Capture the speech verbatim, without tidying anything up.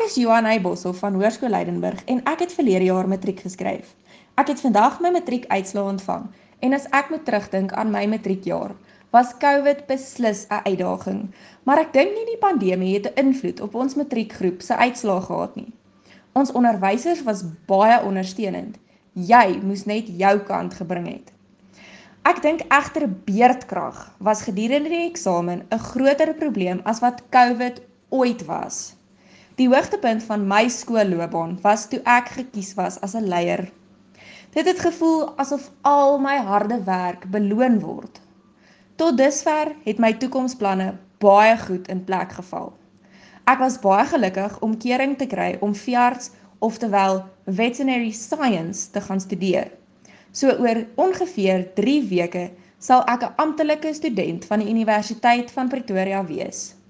is Johan Eyboshoff van Hoërskool Leidenburg en ek het verlede jaar matriek geskryf. Ek het vandag my matriek uitslae ontvang en as ek moet terugdink aan my matriekjaar, was COVID beslis 'n uitdaging, maar ek dink nie die pandemie het 'n invloed op ons matriekgroep se uitslae gehad nie. Ons onderwysers was baie ondersteunend. Jy moes net jou kant gebring het. Ek dink egter beerdkrag was gedurende die eksamen 'n groter probleem as wat COVID ooit was. Die hoogtepunt van my skoolloopbaan was toe ek gekies was as 'n leier. Dit het gevoel asof al my harde werk beloon word. Tot dusver het my toekomsplanne baie goed in plek geval. Ek was baie gelukkig om keuring te kry om veearts, oftewel veterinary science, te gaan studeer. So oor ongeveer drie weke sal ek 'n amptelike student van die Universiteit van Pretoria wees.